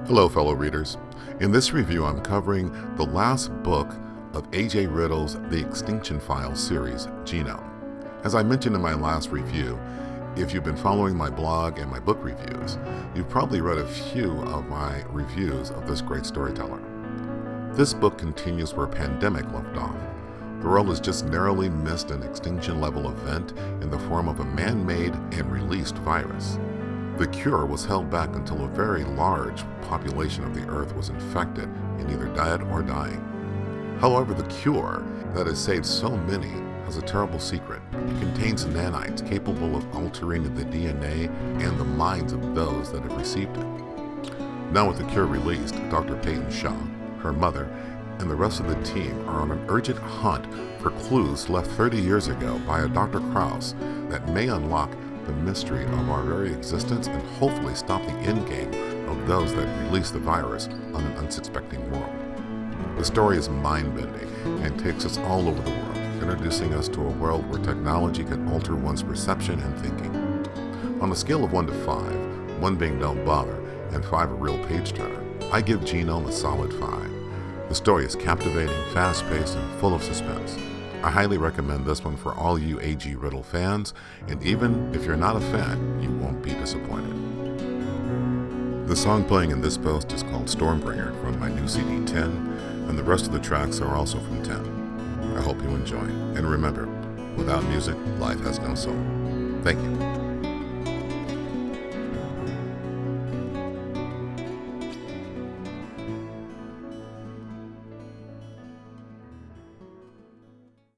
Hello, fellow readers. In this review, I'm covering the last book of A.J. Riddle's The Extinction Files series, Genome. As I mentioned in my last review, if you've been following my blog and my book reviews, you've probably read a few of my reviews of this great storyteller. This book continues where Pandemic left off. The world has just narrowly missed an extinction-level event in the form of a man-made and released virus. The cure was held back until a very large population of the Earth was infected and either dead or dying. However, the cure that has saved so many has a terrible secret. It contains nanites capable of altering the DNA and the minds of those that have received it. Now with the cure released, Dr. Peyton Shaw, her mother, and the rest of the team are on an urgent hunt for clues left 30 years ago by a Dr. Krauss that may unlock the mystery of our very existence and hopefully stop the endgame of those that release the virus on an unsuspecting world. The story is mind-bending and takes us all over the world, introducing us to a world where technology can alter one's perception and thinking. On a scale of 1 to 5, 1 being don't bother and 5 a real page-turner, I give Genome a solid 5. The story is captivating, fast-paced, and full of suspense. I highly recommend this one for all you A.J. Riddle fans, and even if you're not a fan, you won't be disappointed. The song playing in this post is called Stormbringer from my new CD 10, and the rest of the tracks are also from 10. I hope you enjoy, and remember, without music, life has no soul. Thank you.